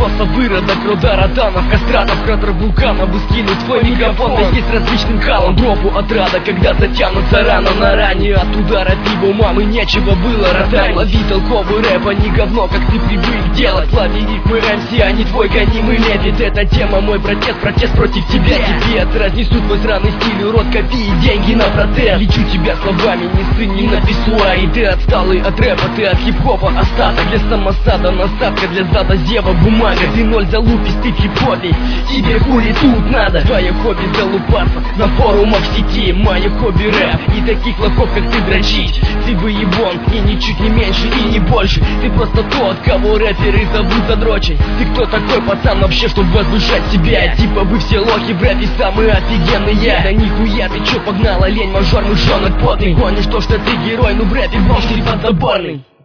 босса, выродок, рода роданов, кастратов, кратер вулкана, бы скинуть твой микрофон вместе с различным халом. Дропу отрада, когда затянутся рано на ране. От удара пива у мамы нечего было ротать. Лови толковый рэп, а не говно, как ты привык делать. Слави рифмы МС, а не твой гонимый лепет. Эта тема мой протест против тебя. Тебе разнесут твой сраный стиль, урод, копи и деньги на протест. Лечу тебя словами, не сын, не на писсуаре. Ты отсталый от рэпа, ты от хип-хопа остаток. Для самосада насадка, для зада зева бумага. Ты ноль залупись, ты в хип-хопе, тебе хули тут надо. Твое хобби залупаться на форумах в сети. Мое хобби рэп, и таких лохов, как ты, дрочить. Ты выебон, и ничуть не меньше, и не больше. Ты просто тот, кого рэперы зовут задрочить. Ты кто такой, пацан, вообще, чтобы возвышать себя? Типа вы все лохи в рэпе самые офигенные. Да нихуя, ты чё погнала, лень, мажор, мышонок потный. Гонишь то, что ты герой, ну в рэпе бомж, ты подзаборный.